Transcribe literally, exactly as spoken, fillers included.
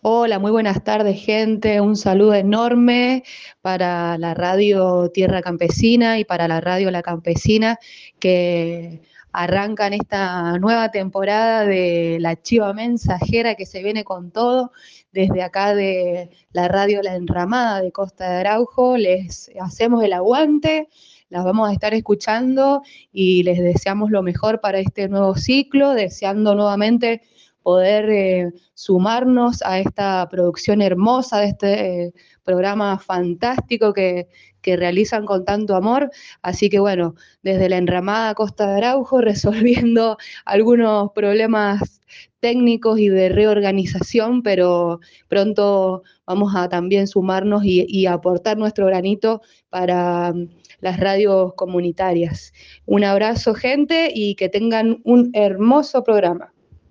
Hola, muy buenas tardes, gente. Un saludo enorme para la radio Tierra Campesina y para la radio La Campesina, que arrancan esta nueva temporada de La Chiva Mensajera, que se viene con todo. Desde acá de la radio La Enramada de Costa de Araujo, les hacemos el aguante. Las vamos a estar escuchando y les deseamos lo mejor para este nuevo ciclo, deseando nuevamente poder eh, sumarnos a esta producción hermosa de este eh, programa fantástico que, que realizan con tanto amor. Así que bueno, desde la Enramada Costa de Araujo, resolviendo algunos problemas técnicos y de reorganización, pero pronto vamos a también sumarnos y, y aportar nuestro granito para um, las radios comunitarias. Un abrazo, gente, y que tengan un hermoso programa.